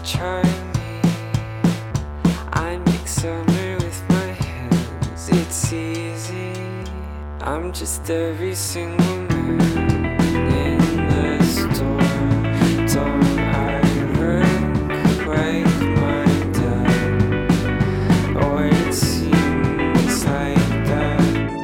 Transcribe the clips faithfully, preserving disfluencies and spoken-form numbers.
try me. I make summer with my hands. It's easy. I'm just every single man in the store. Don't I look like my dad? Or it seems like that.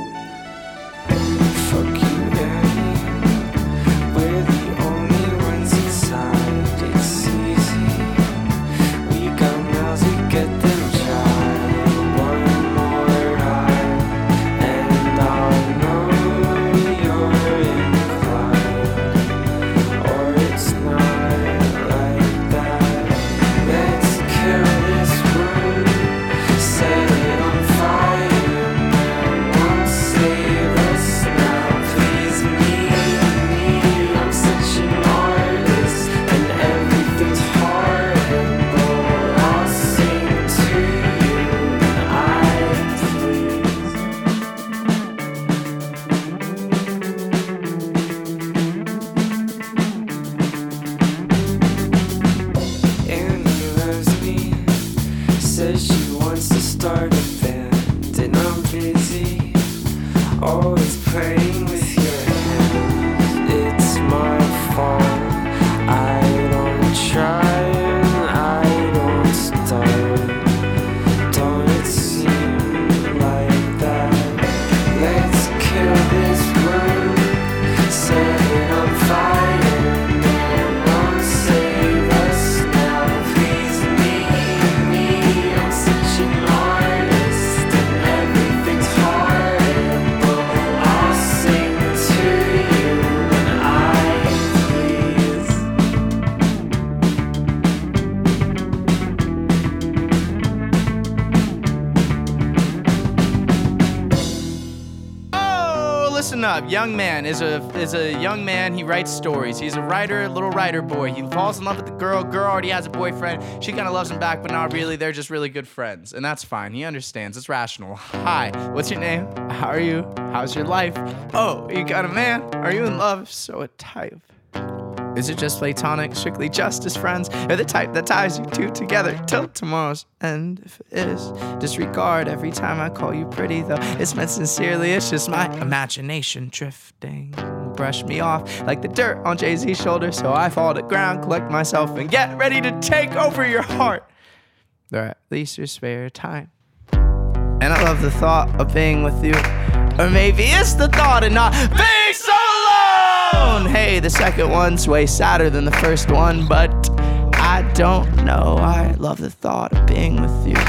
Fuck you, Annie. We're the only ones inside. It's easy. We got mouths, we get them dry. One more ride, and I'll know you're inclined. Or it's not like that. Let's kill this room, set it on fire. Man won't save us now. Please me, me. I'm such an artist, and everything's horrible. I'll sing to you when I please. Annie loves me, says she wants to start a band, and I'm busy, always playing with your hands. It's my fault. I don't try and I don't start. Don't it seem like that? Let's kill this room, set it on fire. Man won't save us now. Please me, me. I'm such an artist, and everything's horrible. I'll sing to you when I please. Oh, listen up. Young Man is a is a young man. He writes stories. He's a writer, little writer boy. He falls in love with the girl. Girl already has a boyfriend. She kind of loves him back, but not really. They're just really good friends, and that's fine. He understands. It's rational. Hi, what's your name? How are you? How's your life? Oh, you got a man? Are you in love? So what type? Is it just platonic, strictly just as friends? Or the type that ties you two together till tomorrow's end? If it is, disregard every time I call you pretty, though it's meant sincerely. It's just my imagination drifting. Brush me off like the dirt on Jay-Z's shoulder, so I fall to ground, collect myself, and get ready to take over your heart. Or at least your spare time. And I love the thought of being with you. Or maybe it's the thought of not being so alone. Hey, the second one's way sadder than the first one, but I don't know. I love the thought of being with you.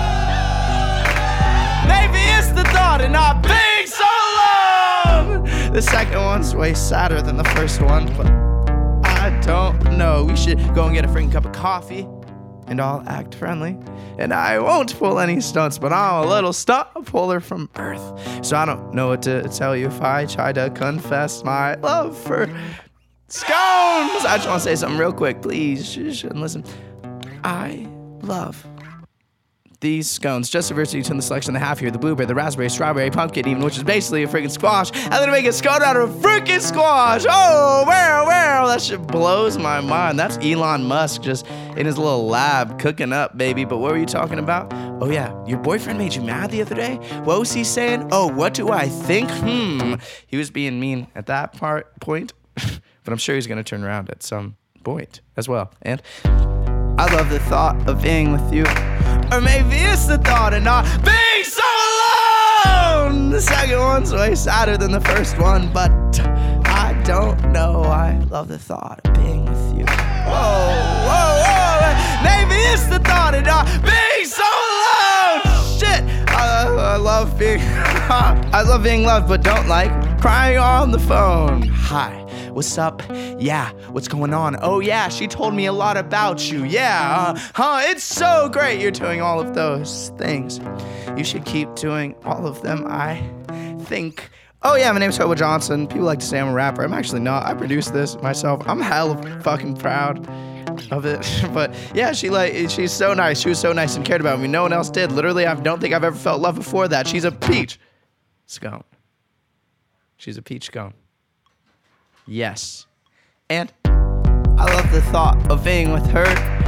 Maybe it's the thought of not being so alone. The second one's way sadder than the first one, but I don't know. We should go and get a freaking cup of coffee, and I'll act friendly. And I won't pull any stunts, but I'm a little stunt puller from Earth. So I don't know what to tell you if I try to confess my love for scones. I just want to say something real quick, please. Shh, and listen. I love these scones. Just a diversity to the selection of the half here, the blueberry, the raspberry, strawberry, pumpkin even, which is basically a freaking squash. I'm gonna make a scone out of a freaking squash. Oh, wow, wow, that shit blows my mind. That's Elon Musk just in his little lab cooking up, baby. But what were you talking about? Oh yeah, your boyfriend made you mad the other day? What was he saying? Oh, what do I think? Hmm. He was being mean at that part point, but I'm sure he's gonna turn around at some point as well. And I love the thought of being with you. Or maybe it's the thought of not being so alone. The second one's way sadder than the first one, but I don't know. I love the thought of being with you. Whoa, whoa, whoa. Maybe it's the thought of not being so alone. Shit. I, I love being I love being loved, but don't like crying on the phone. Hi. What's up? Yeah, what's going on? Oh yeah, she told me a lot about you. Yeah, uh, huh, it's so great you're doing all of those things. You should keep doing all of them, I think. Oh yeah, my name's Hobo Johnson. People like to say I'm a rapper. I'm actually not. I produced this myself. I'm hella fucking proud of it. But yeah, she like she's so nice. She was so nice and cared about me. No one else did. Literally, I don't think I've ever felt love before that. She's a peach scone. She's a peach scone. Yes. And I love the thought of being with her. I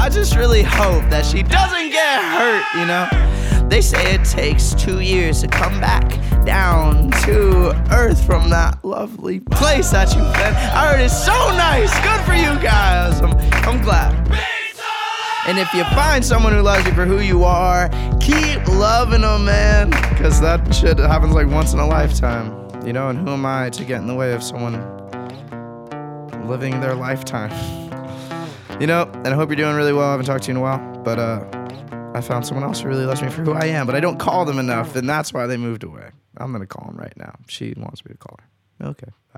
I just really hope that she doesn't get hurt, you know? They say it takes two years to come back down to earth from that lovely place that you've been. I heard it's so nice. Good for you guys. I'm, I'm glad. And if you find someone who loves you for who you are, keep loving them, man. Because that shit happens like once in a lifetime. You know, and who am I to get in the way of someone living their lifetime? You know, and I hope you're doing really well. I haven't talked to you in a while, but uh, I found someone else who really loves me for who I am, but I don't call them enough, and that's why they moved away. I'm going to call them right now. She wants me to call her. Okay, bye.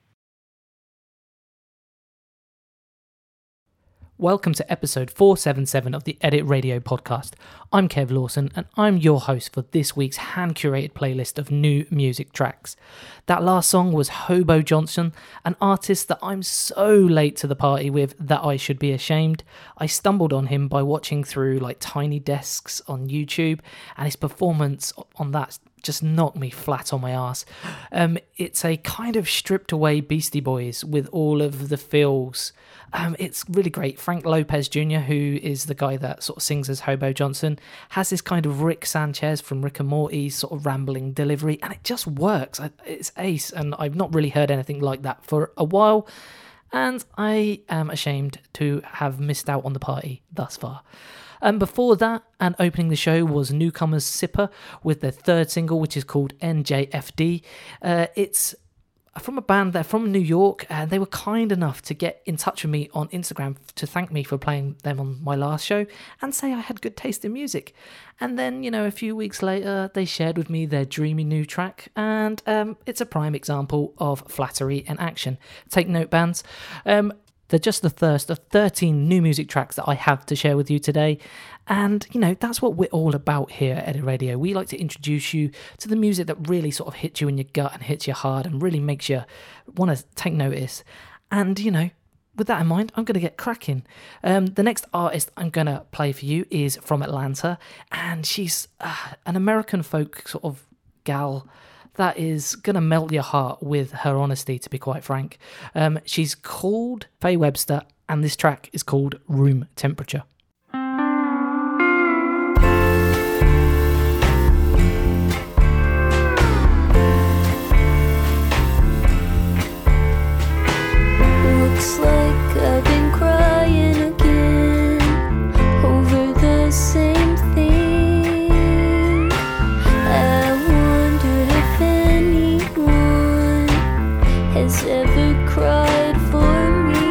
Welcome to episode four seventy-seven of the Edit Radio podcast. I'm Kev Lawson, and I'm your host for this week's hand-curated playlist of new music tracks. That last song was Hobo Johnson, an artist that I'm so late to the party with that I should be ashamed. I stumbled on him by watching through like Tiny Desks on YouTube, and his performance on that just knocked me flat on my ass. Um, it's a kind of stripped away Beastie Boys with all of the feels. Um, it's really great. Frank Lopez Junior, who is the guy that sort of sings as Hobo Johnson, has this kind of Rick Sanchez from Rick and Morty sort of rambling delivery, and it just works. It's ace, and I've not really heard anything like that for a while, and I am ashamed to have missed out on the party thus far. And before that, and opening the show, was Newcomers Sipper with their third single, which is called N J F D. Uh, it's from a band, they're from New York, and they were kind enough to get in touch with me on Instagram to thank me for playing them on my last show and say I had good taste in music. And then, you know, a few weeks later, they shared with me their dreamy new track, and um, it's a prime example of flattery in action. Take note, bands. Um, They're just the first of thirteen new music tracks that I have to share with you today. And, you know, that's what we're all about here at Edit Radio. We like to introduce you to the music that really sort of hits you in your gut and hits you hard and really makes you want to take notice. And, you know, with that in mind, I'm going to get cracking. Um, the next artist I'm going to play for you is from Atlanta. And she's uh, an American folk sort of gal that is going to melt your heart with her honesty, to be quite frank. Um, she's called Faye Webster, and this track is called Room Temperature. Looks like I've been crying again over the same thing. I wonder if anyone has ever cried for me.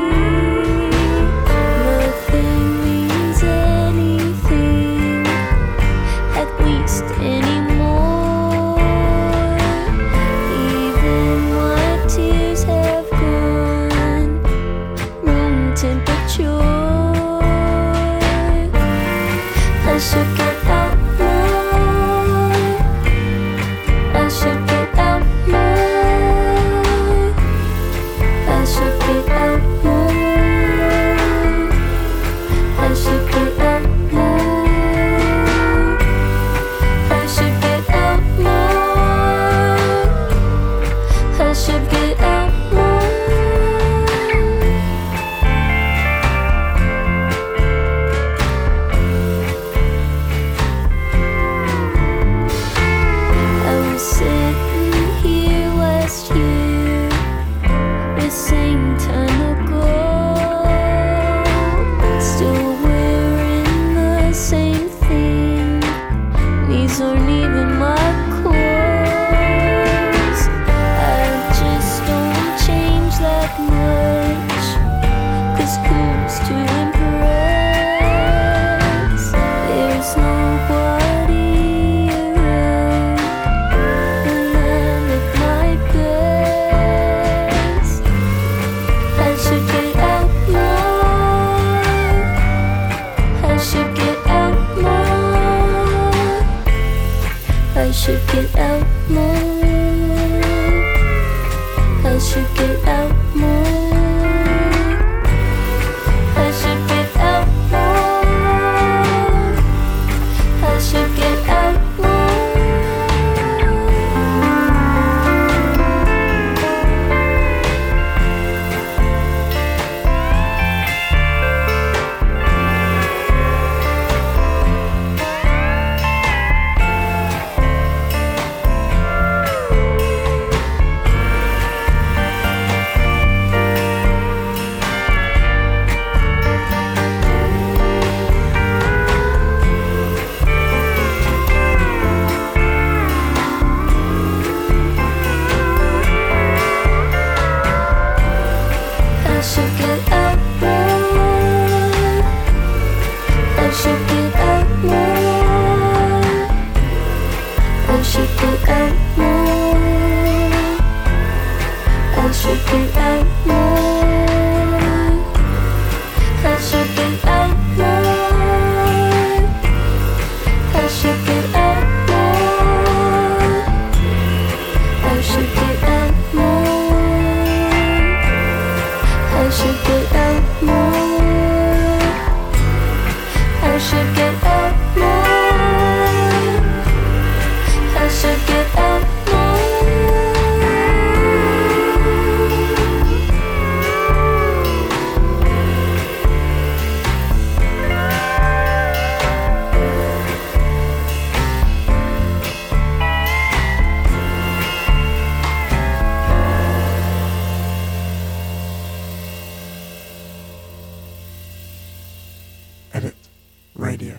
Nothing means anything, at least anymore. Even my tears have gone room temperature. I should get out more. I should get out more. I should get out more. I should get out more. I should get out more. I should get out more. I was sitting here last year, the same time ago, still wearing the same thing. These aren't even my clothes. I just don't change that much, 'cause who's to impress? There's nobody around when I look my best. I should get out more. I should get out more. I should get out more. I should get out more. I should get out more. I should get out more. Radio.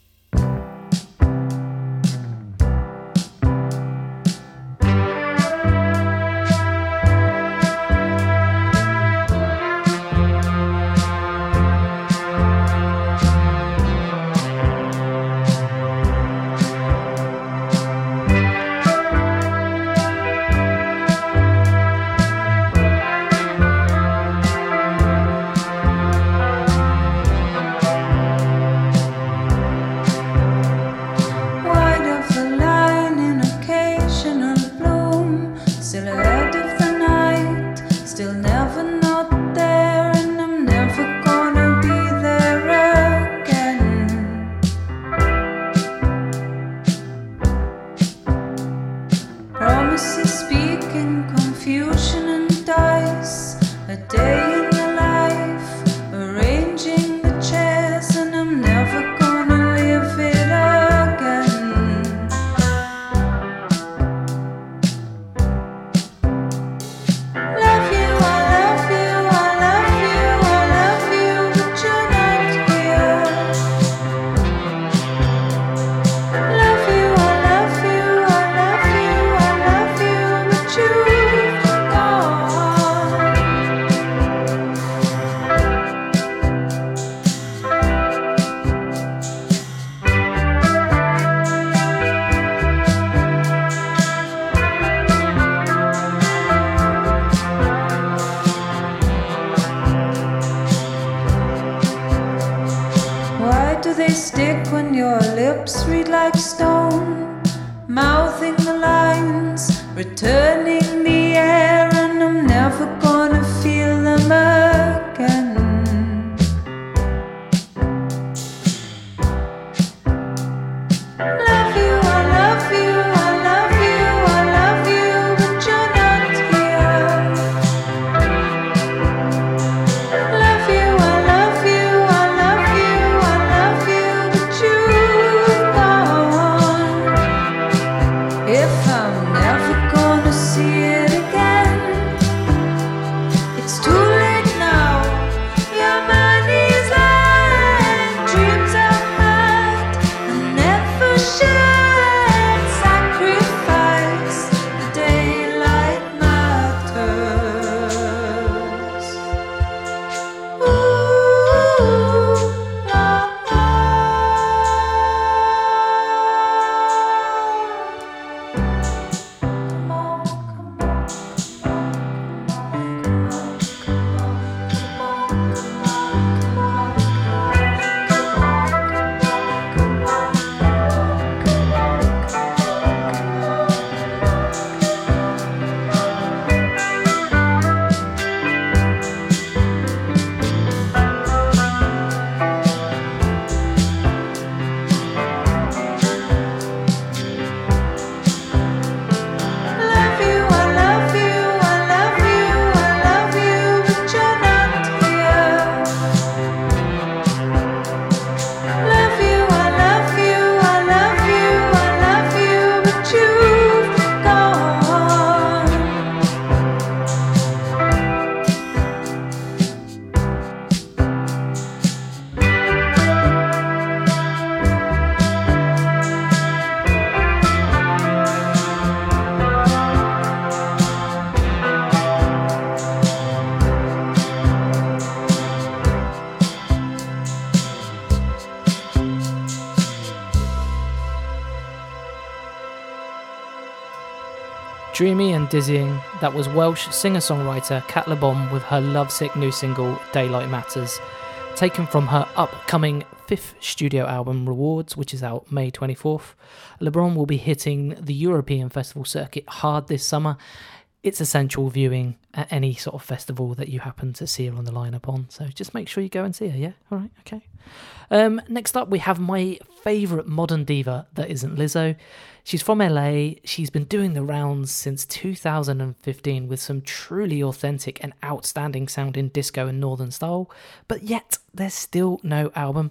Dreamy and dizzying, that was Welsh singer-songwriter Cat LeBon with her lovesick new single Daylight Matters, taken from her upcoming fifth studio album Rewards, which is out May twenty-fourth. LeBron will be hitting the European festival circuit hard this summer. It's essential viewing at any sort of festival that you happen to see her on the lineup on, so just make sure you go and see her, yeah? Alright, okay. Um, next up we have my favourite modern diva that isn't Lizzo. She's from L A, she's been doing the rounds since two thousand fifteen with some truly authentic and outstanding sounding disco and northern style, but yet there's still no album.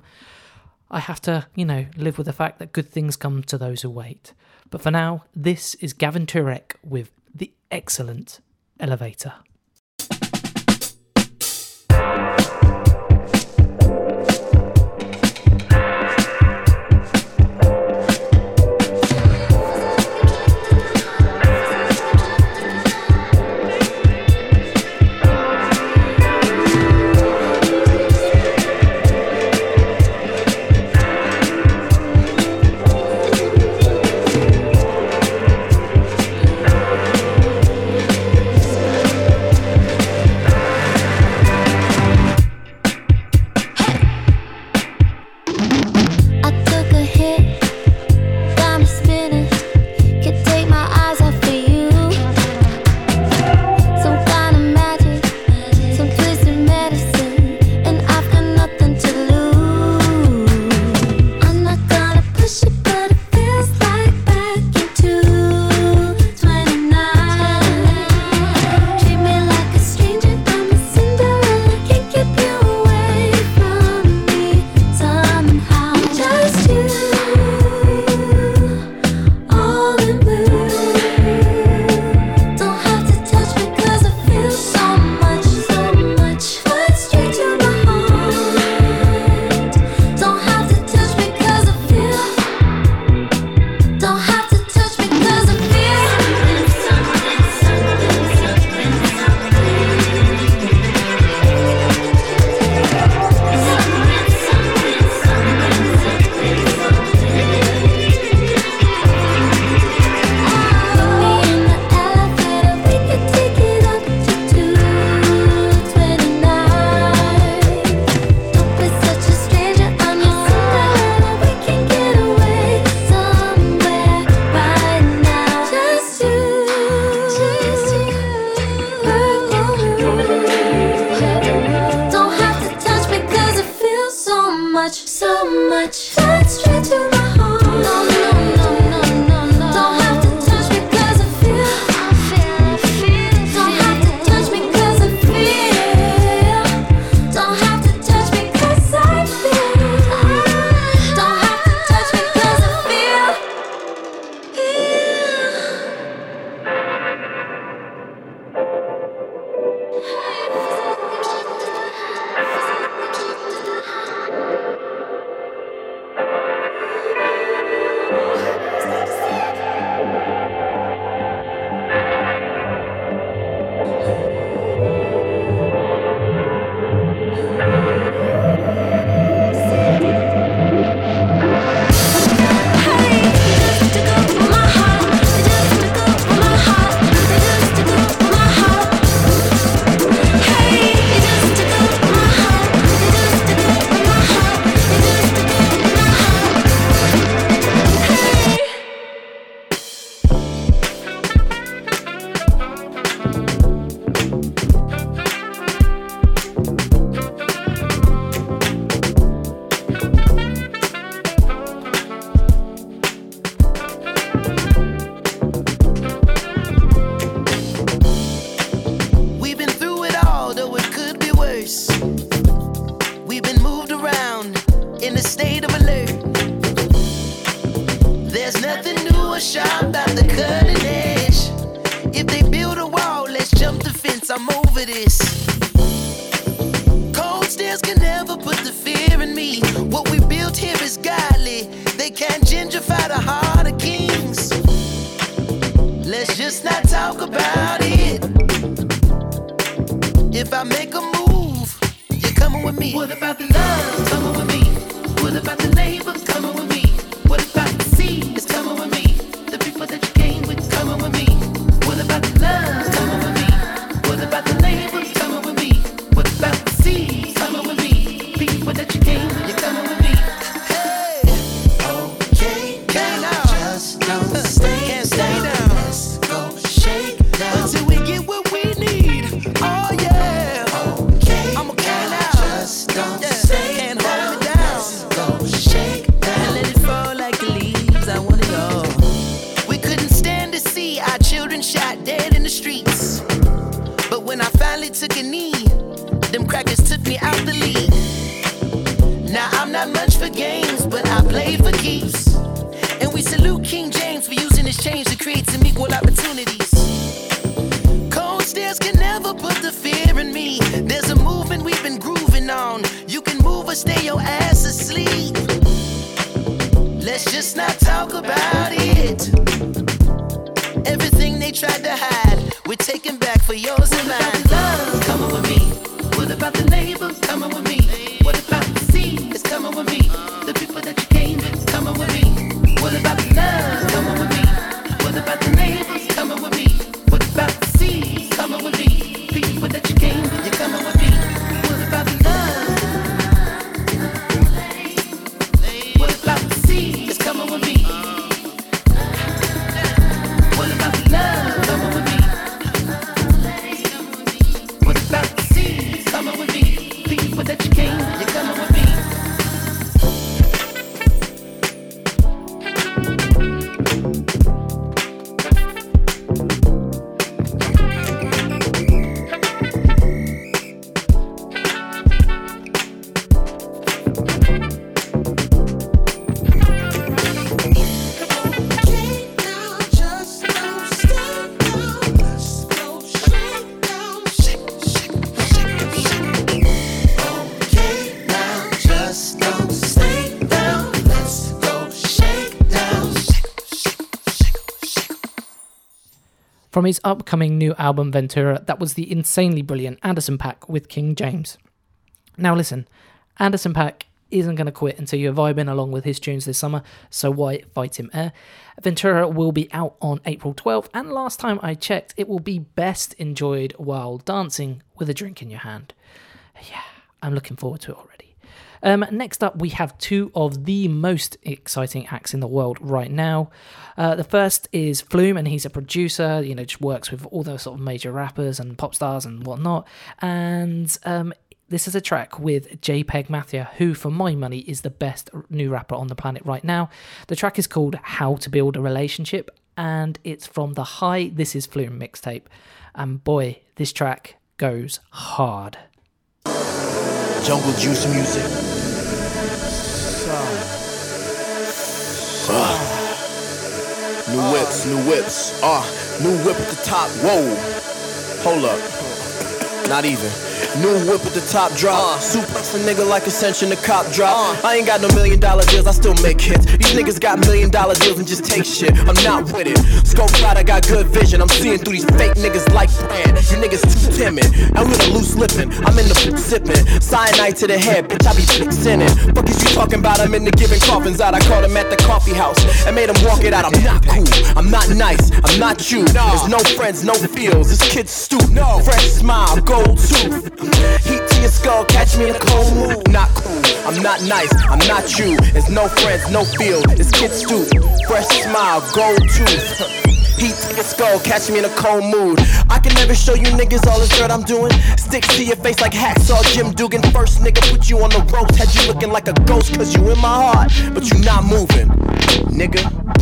I have to, you know, live with the fact that good things come to those who wait. But for now, this is Gavin Turek with the excellent Elevator. much, so much. Touch straight to my heart. No, no, no, no, no, no. Don't have to touch me 'cause I feel. I feel, I feel. Don't have to touch me 'cause I feel. Don't have to touch me 'cause I feel. Don't have to touch me 'cause I feel. We've been through it all, though it could be worse. We've been moved around in a state of alert. There's nothing new or sharp about the cutting edge. If they build a wall, let's jump the fence. I'm over this. Cold stairs can never put the fear in me. What we built here is godly. They can't gentrify the heart of kings. Let's just not talk about it. If I make a move, you're coming with me. What about the love? Coming with me. What about the labor? Coming with me. What about the sea? It's coming with me. The people that you came with, coming with me. What about the love? Coming with me. What about the labor? Coming with me. What about the sea? Coming with me. People that you came with, you're coming with me. Hey, okay, can't now. Just don't stay, can't stay down. Let's go shake down until we get what we need. Oh yeah, okay, I'm okay now. Just don't yeah. stay, can't hold me down. Let's go shake down and let it fall like the leaves. I want it all. We couldn't stand to see our children shot dead in the streets. But when I finally took a knee, them crackers took me out the league. Now I'm not much for games, but I play for keeps. And we salute King James for using his change to create some equal opportunities. Cold stairs can never put the fear in me. There's a movement we've been grooving on. You can move or stay your ass asleep. Let's just not talk about it. Everything they tried to hide, we're taking back for yours and mine. What about the love? Coming with me. What about the labor? Coming with me. What about the sea? It's coming with me. The people that you came with, coming with me. What about the love? Coming with me. What about the labor? Coming with me. What about the sea? Coming with me. People that you came with, you're coming with me. What about the love? What about the sea? It's coming with me. What about the love? Coming with me. What about the sea? Coming with me. People that you came with, you're coming with me. From his upcoming new album Ventura, that was the insanely brilliant Anderson .Paak with King James. Now listen, Anderson .Paak isn't going to quit until you're vibing along with his tunes this summer, so why fight him eh? Ventura will be out on April twelfth, and last time I checked, it will be best enjoyed while dancing with a drink in your hand. Yeah, I'm looking forward to it already. Um, next up, we have two of the most exciting acts in the world right now. Uh, the first is Flume, and he's a producer, you know, just works with all those sort of major rappers and pop stars and whatnot. And um, This is a track with JPEG Mathia, who for my money is the best new rapper on the planet right now. The track is called How to Build a Relationship, and it's from the High This Is Flume mixtape. And boy, this track goes hard. Jungle Juice music. Uh, new whips, new whips. Ah, uh, new whip at the top. Whoa. Hold up. Not even. New whip with the top drop. Uh, Suplex a nigga like Ascension, the cop drop. Uh, I ain't got no million dollar deals, I still make hits. These niggas got million dollar deals and just take shit. I'm not with it. Scope out, I got good vision. I'm seeing through these fake niggas like brand. You niggas too timid. I'm with a loose lippin'. I'm in the sippin'. Cyanide to the head, bitch, I be fixin' it. Fuck is you talking about? I'm in the giving coffins out. I caught him at the coffee house and made him walk it out. I'm not cool. I'm not nice. I'm not you. There's no friends, no feels. This kid's stupid. No. Fresh smile, gold tooth. Heat to your skull, catch me in a cold mood. Not cool, I'm not nice, I'm not you. There's no friends, no feel, this kid's stupid. Fresh smile, gold tooth. Heat to your skull, catch me in a cold mood. I can never show you niggas all this dirt I'm doing. Sticks to your face like hacksaw Jim Dugan. First nigga put you on the ropes, had you looking like a ghost. Cause you in my heart, but you not moving, nigga.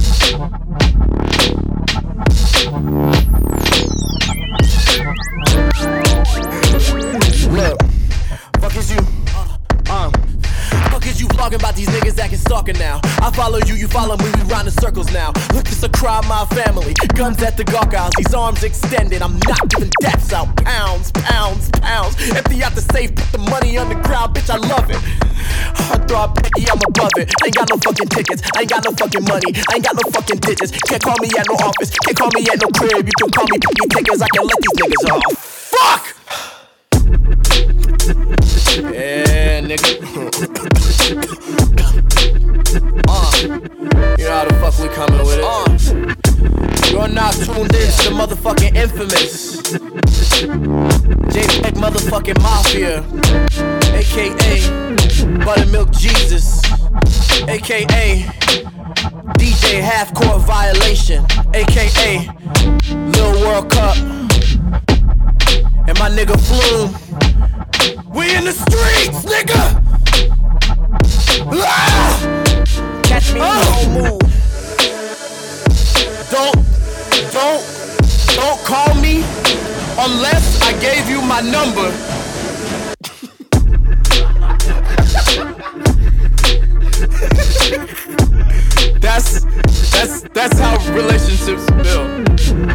Look, fuck is you, um, fuck is you vlogging about these niggas acting stalker now. I follow you, you follow me, we round in circles now. Look, it's a crime, my family, guns at the Gawk House, these arms extended. I'm not giving deaths out, pounds, pounds, pounds. Empty out the safe, put the money on the ground, bitch, I love it. I throw a picky, I'm above it. I ain't got no fucking tickets, I ain't got no fucking money, I ain't got no fucking digits. Can't call me at no office, can't call me at no crib. You can call me picky tickets, I can let these niggas off. Fuck! Yeah, nigga. uh, you know how the fuck we coming with it. Uh, you're now tuned in to the motherfucking infamous JPEG motherfucking Mafia, aka Buttermilk Jesus, aka D J Half Court Violation, aka Lil World Cup, and my nigga Flume. We in the streets, nigga! Ah! Catch me in the whole mood. Don't, don't, don't call me unless I gave you my number. That's, that's, that's how relationships build.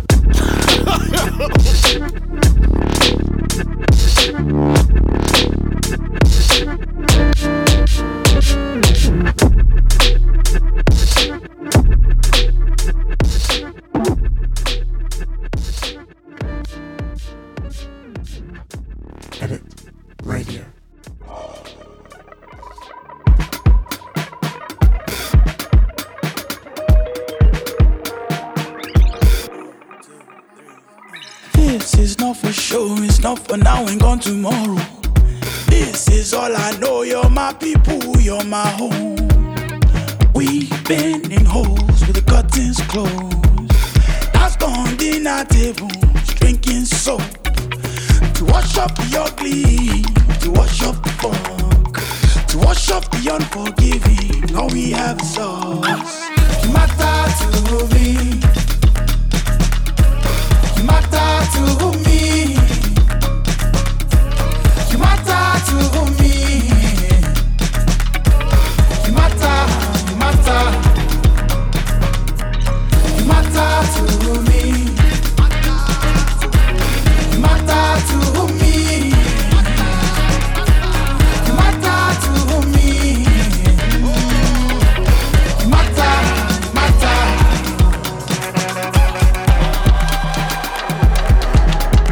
Edit Radio. This is not for show, it's not for now and gone tomorrow. This is all I know, you're my people, you're my home. We've been in holes with the curtains closed. That's gone dinner tables, drinking soap. To wash up the ugly, to wash up the funk, to wash up the unforgiving, all we have is us. You matter to me, you matter to me, you matter to me, you matter, you matter, you matter to me, you matter to me, you matter to me, you matter, matter.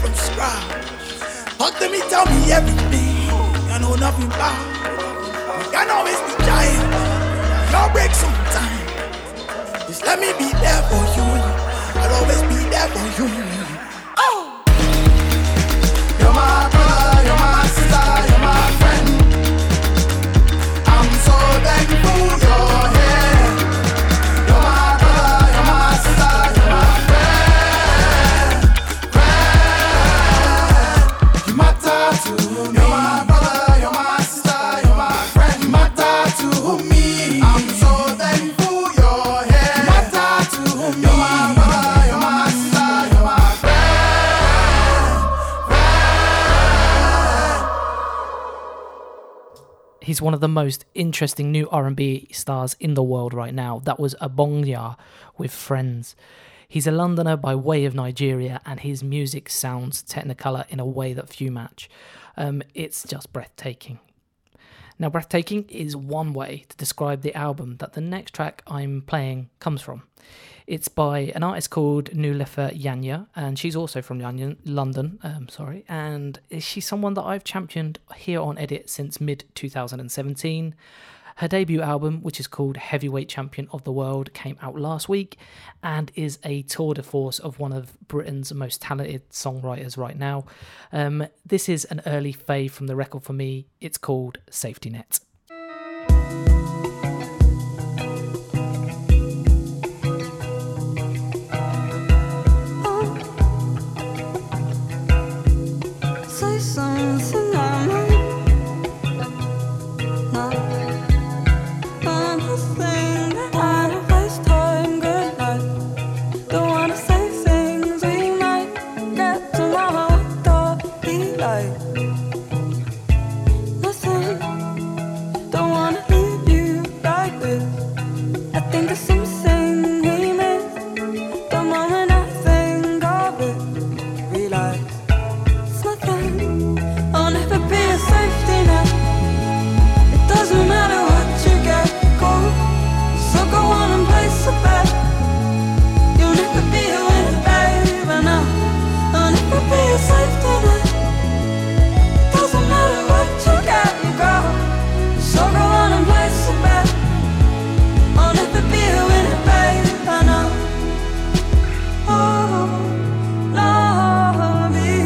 from scratch. Talk to me, tell me everything. I know nothing about. You can always be giant. You'll break sometime. Just let me be there for you. I'll always be there for you. Oh! You're my brother, you're my sister, you're my friend. I'm so thankful you're here. You're my brother, you're my sister, you're my friend. Friend. You matter to me. You're my brother, you're my sister, you're my friend. You matter to me. I'm so thankful you're here. You matter to me. You're my brother, you're my sister, you're my friend. Friend. He's one of the most interesting new R and B stars in the world right now. That was Abongya with Friends. He's a Londoner by way of Nigeria, and his music sounds Technicolor in a way that few match. Um, it's just breathtaking. Now, breathtaking is one way to describe the album that the next track I'm playing comes from. It's by an artist called Nulifa Yanya, and she's also from London, London um, sorry, and she's someone that I've championed here on Edit since mid twenty seventeen. Her debut album, which is called Heavyweight Champion of the World, came out last week and is a tour de force of one of Britain's most talented songwriters right now. Um, this is an early fave from the record for me. It's called Safety Net. Say something I might not understand. That I don't waste time. Good night. Don't wanna say things we might get tomorrow. I thought be like nothing. Don't wanna leave you like this. I think of something we missed. The moment I think of it, realize. I'll never be a safety net. It doesn't matter what you get, go. So go on and place a bet. You'll never be a winner, babe. I know. I'll never be a safety net. It doesn't matter what you get, you go. So go on and place a bet. I'll never be a winner, babe. I know. Oh, love me.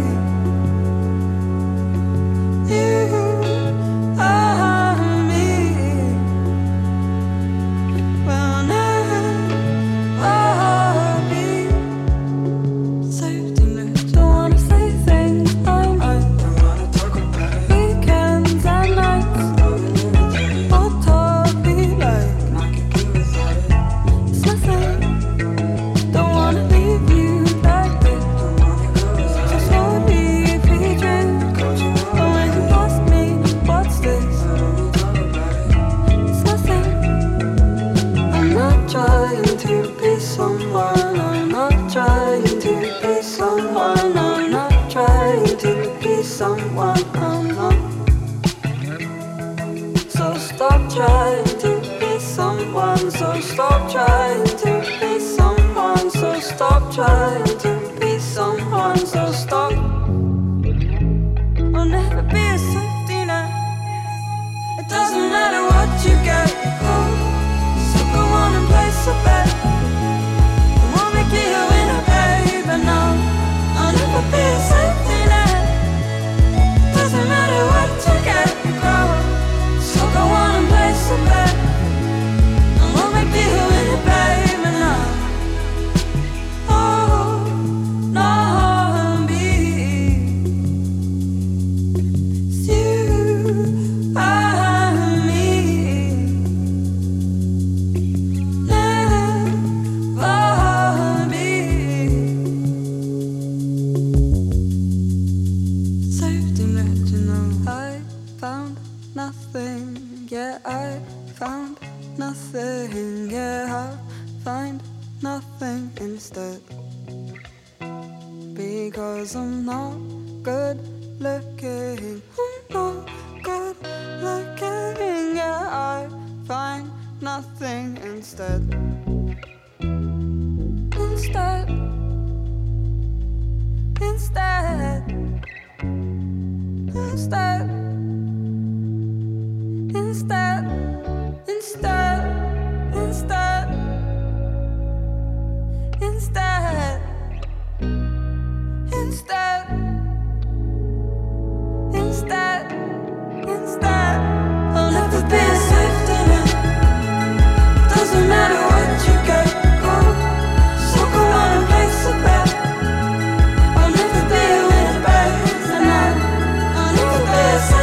You are me. Well, never be safety net. Don't wanna say things I might. Don't wanna talk about it. Weekends and nights. All talk be like it's nothing. Don't wanna leave you like this. So slowly if we drift. But when you ask me, what's this? It's nothing. I'm not trying to be someone. I'm not trying to be someone. I'm not trying to be someone. I'm not. So stop trying to be someone. So stop trying to be someone. So stop trying to be someone. So stop. I'll never be a safety net. It doesn't matter what you get, oh. So go on and place a bet. I won't make you a winner, babe. And no, I'll never be a safety net. Doesn't matter what you get, you go. So go on and place a bet. I won't make you a winner, babe. And no, oh, no, me. It's you and me. Never be safety net, you know. I found nothing, yeah, I found nothing, yeah, I find nothing instead. Because I'm not good looking, I'm not good looking, yeah, I find nothing instead. Instead, instead. Instead, instead, instead, instead, instead, instead, instead, instead, I'll never be a safe dinner. Doesn't matter what you get, go. So go on and place a bet. I'll never be a winner back, and I, I'll never be a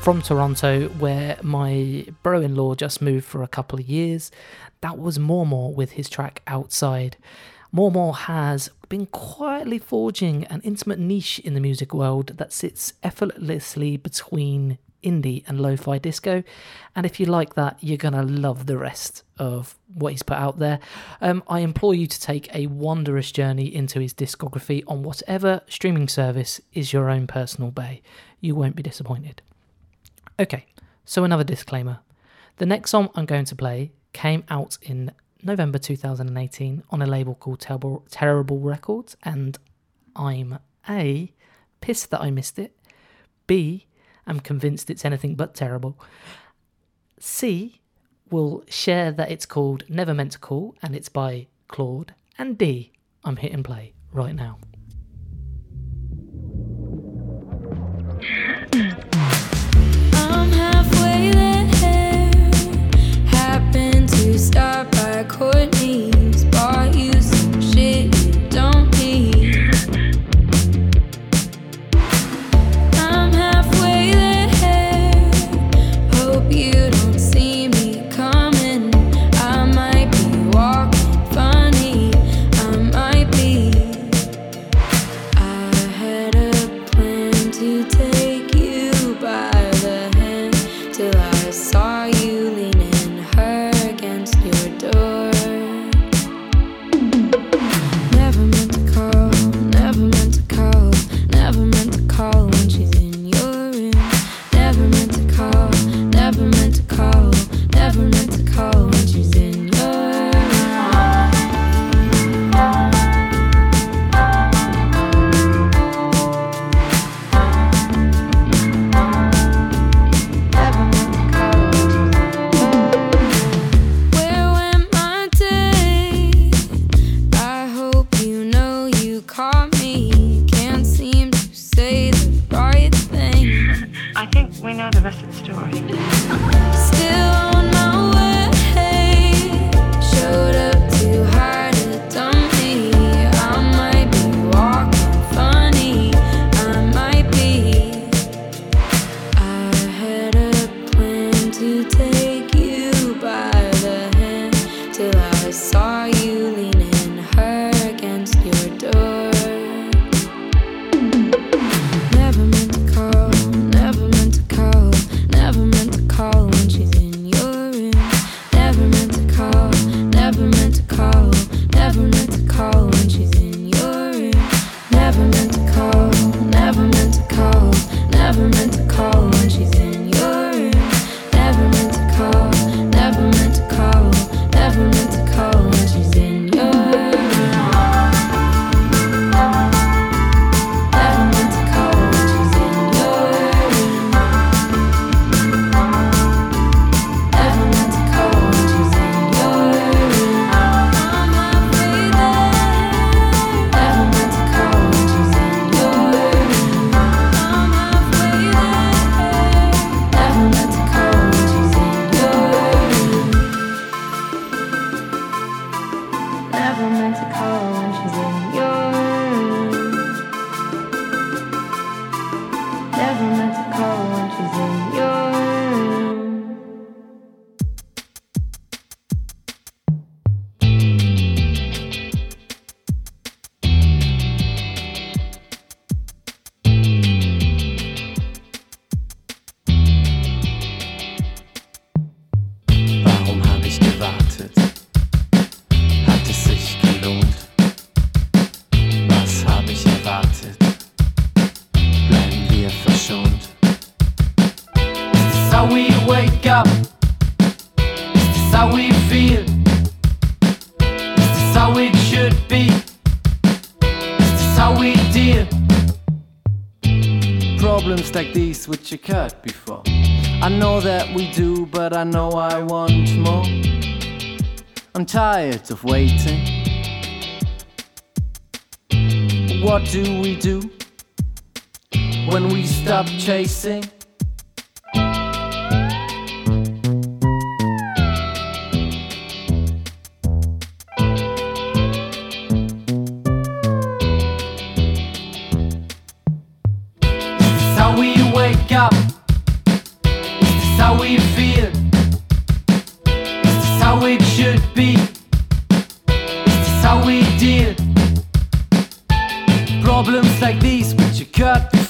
from Toronto, where my bro-in-law just moved for a couple of years. That was Mormor with his track Outside. Mormor has been quietly forging an intimate niche in the music world that sits effortlessly between indie and lo-fi disco, and if you like that, you're gonna love the rest of what he's put out there. um, I implore you to take a wondrous journey into his discography on whatever streaming service is your own personal bay. You won't be disappointed. Okay, so another disclaimer. The next song I'm going to play came out in November two thousand eighteen on a label called Terrible, Terrible Records, and I'm A, pissed that I missed it, B, I'm convinced it's anything but terrible, C, will share that it's called Never Meant to Call and it's by Claude, and D, I'm hitting play right now. I'm halfway there. Happened to stop by Courtney's. Bought you some shit you don't need. I'm halfway there. Hope you don't see me coming. I might be walking funny. I might be. I had a plan to take you by the hand till I saw you leaning her against your door. Never meant to call, never meant to call, never meant to call when she's in your room. Never meant to call, never meant to call, never meant to call when she's in your room. Where went my day? I hope you know you caught me. Can't seem to say the right thing. I think we know the rest of the story. Still on my way. Showed up too hard to dump me. I might be walking funny. I might be. I had a plan to take you by the hand till I saw you leaning her against your door. Never meant to call, never meant to call, never meant to call when she's in your room. Never meant to call, never meant to call, never meant to call when she's in your room. Never meant to call, never meant to call, never meant to call when she's in your room. Never meant to call, never meant to call, never meant to call when she's in your room. Never meant to call when she's in your room. Never meant to call when she's in your room. I'm halfway there. Never meant to call when she's in your room. I'm halfway there. Never meant to call when she's in your room. Never meant to call when she's in your room. Never meant to call when she's in your room. Warum hab ich gewartet? Hat es sich gelohnt? Was hab ich erwartet? Bleiben wir verschont? Is this how we wake up? Is this how we feel? Is this how it should be? Is this how we deal? Problems like these which occurred before. I know that we do, but I know I want more. I'm tired of waiting. What do we do when we stop chasing? This is how we wake up.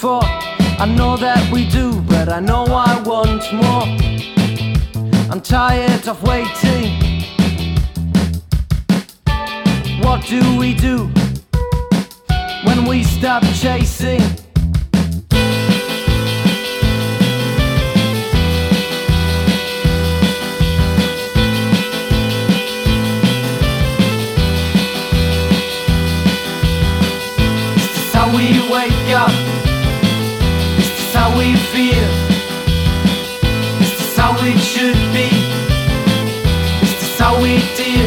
before. I know that we do, but I know I want more. I'm tired of waiting. What do we do when we stop chasing? How we wake up, is this how we feel? Is this how it should be? Is this how we deal?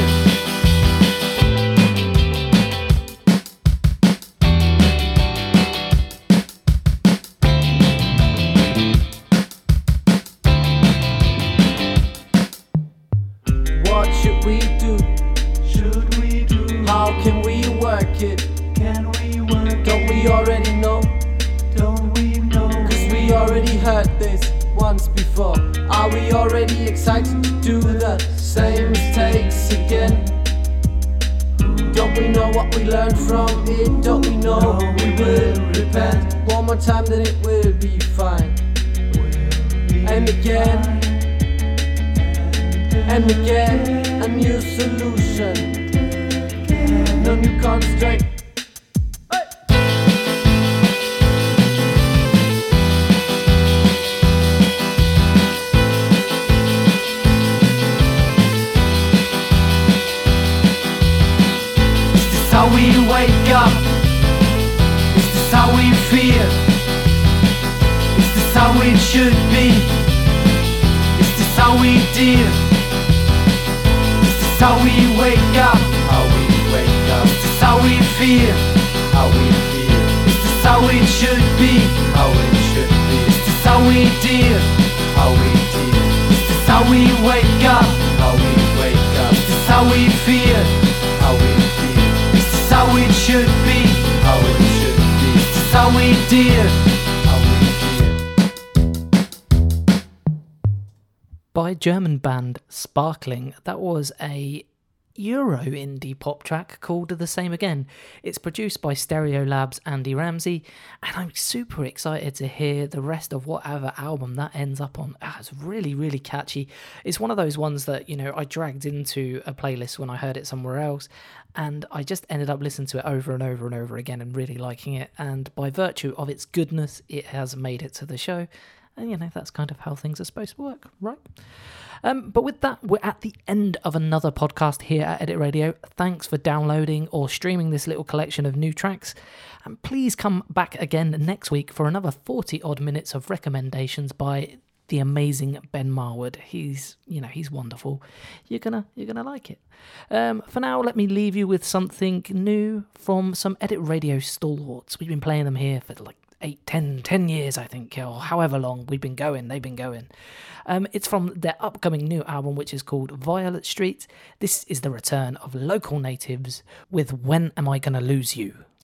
What should we do? Should we do? How can we work it? Can we work? Don't we already know? Don't we know? Cause we already heard this once before. Are we already excited to do the same mistakes again? Don't we know what we learned from it? Don't we know we will repent? One more time then it will be fine. And again, and again, a new solution. No new constraint. How we wake up? Is this how we feel? Is this how it should be? Is this how we deal? Is this how we wake up? How we wake up? Is this how we feel? How we feel? Is this how it should be? How it should be? Is this how we deal? How we deal? Is this how we wake up? How we wake up? Is this how we feel? How we feel? How it should be, how it should be. Is this how we deal, how we deal. By German band Sparkling, that was a Euro indie pop track called The Same Again. It's produced by Stereolab's Andy Ramsey, and I'm super excited to hear the rest of whatever album that ends up on. Ah, it's really, really catchy. It's one of those ones that, you know, I dragged into a playlist when I heard it somewhere else, and I just ended up listening to it over and over and over again and really liking it, and by virtue of its goodness, it has made it to the show. And, you know, that's kind of how things are supposed to work, right? Um, but with that, we're at the end of another podcast here at Edit Radio. Thanks for downloading or streaming this little collection of new tracks. And please come back again next week for another forty odd minutes of recommendations by the amazing Ben Marwood. He's, you know, he's wonderful. You're gonna, you're gonna like it. Um, for now, let me leave you with something new from some Edit Radio stalwarts. We've been playing them here for like eight, ten, ten years, I think, or however long we've been going, they've been going. Um, it's from their upcoming new album, which is called Violet Street. This is the return of Local Natives with When Am I Gonna Lose You?